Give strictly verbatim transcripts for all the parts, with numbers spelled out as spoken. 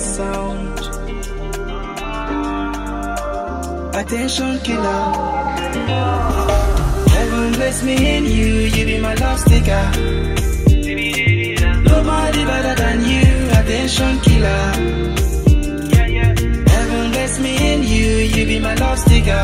sound. Attention killer. Heaven bless me in you, you be my love sticker. Nobody better than you, attention killer. Heaven bless me in you, you be my love sticker.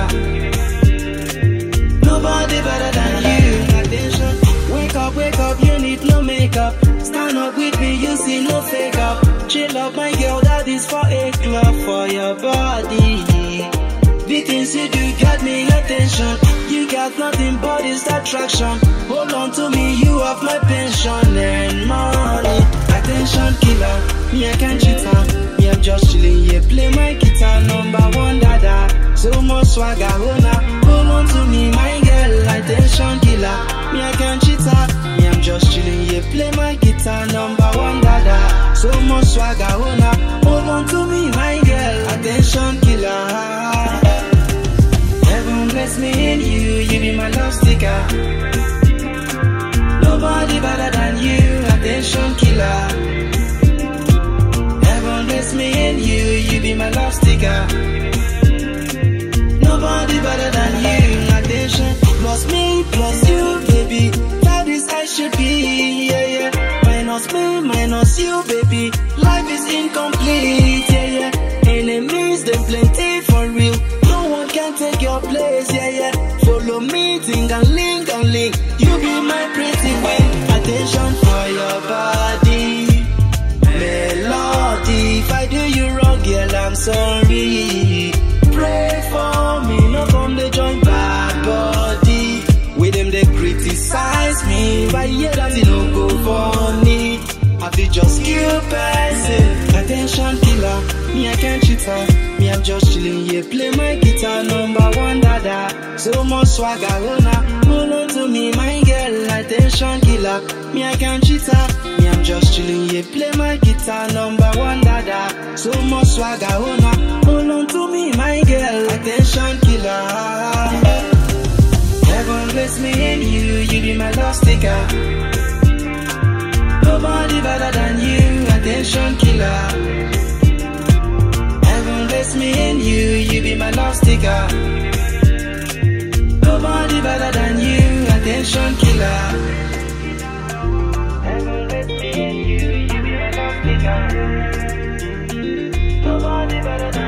Nobody better than you, attention. Wake up, wake up, you need no makeup. Stand up with me, you see no fake up. Chill up my girl, that is for a club for your body. The things you do got me attention. You got nothing but distraction. Hold on to me, you have my pension and money. Attention killer, me I can't cheat on. Me I'm just chilling here, play my guitar. Number one dada, so much swagger, oh nah. Hold on to me, my girl, attention killer. Me I can't cheat on. Me I'm just chilling here, play my guitar. Number one dada, so much swagger, oh nah. Hold on to me, my girl, attention killer. Heaven bless me in you, you be my love sticker. Nobody better than you, attention killer. Heaven bless me in you, you be my love sticker. Nobody better than you, attention. Plus me, plus you, baby. That is I should be, yeah, yeah. Minus me, minus you, baby. Life is incomplete, yeah, yeah. Enemies, them plenty for real. Take your place, yeah, yeah. Follow me, ting and link and link. You be my pretty queen. Attention for your body, melody. If I do you wrong, girl, I'm sorry. Pray for me, no come they join bad body. With them they criticize me. If I hear that it don't go funny, I feel just kill person. Attention killer, me I can't cheat on. Me I'm just chilling here, play my guitar. Number one dada, so much swagger, oh nah. Hold on to me, my girl, attention killer. Me I can't cheat on. Me I'm just chilling here, play my guitar. Number one dada, so much swagger, oh nah. Hold on to me, my girl, attention killer. Heaven bless me in you, you be my love sticker. Nobody better than you, attention killer. Heaven bless me in you, you be my love sticker. Nobody better than you, attention killer. Heaven bless me in you, you be my love sticker. Nobody better than you.